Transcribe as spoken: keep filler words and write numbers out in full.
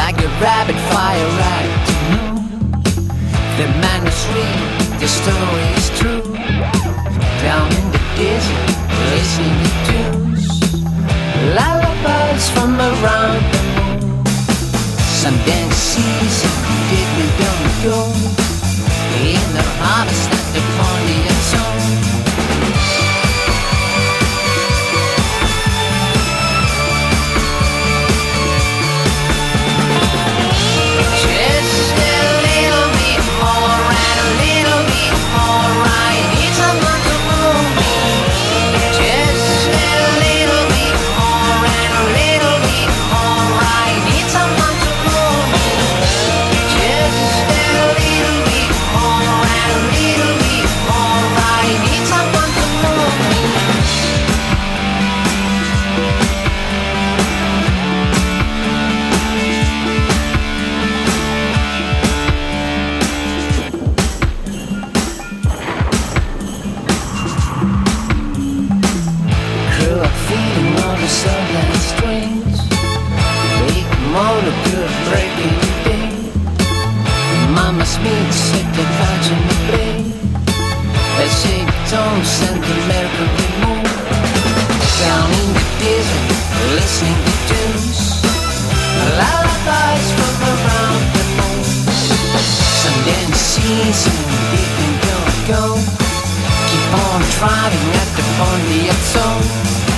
like a rapid fire right to noon. The man is real, the story is true. Down in the desert, listening to tunes, lullabies from around the moon. Some dance season, did we don't go in the harvest at the Pontiac zone. Go, keep on driving at the Pontiac zone.